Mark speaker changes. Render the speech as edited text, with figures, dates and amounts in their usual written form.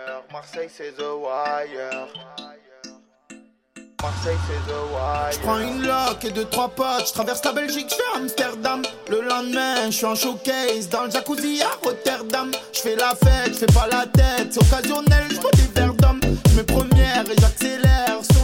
Speaker 1: Marseille c'est The Wire. Marseille c'est The Wire.
Speaker 2: J'prends une loque et 2-3 potes, j'traverse la Belgique, j'fais Amsterdam. Le lendemain, j'suis en showcase dans le jacuzzi à Rotterdam. J'fais la fête, j'fais pas la tête, c'est occasionnel, j'bois des verres d'homme. J'mets première et j'accélère.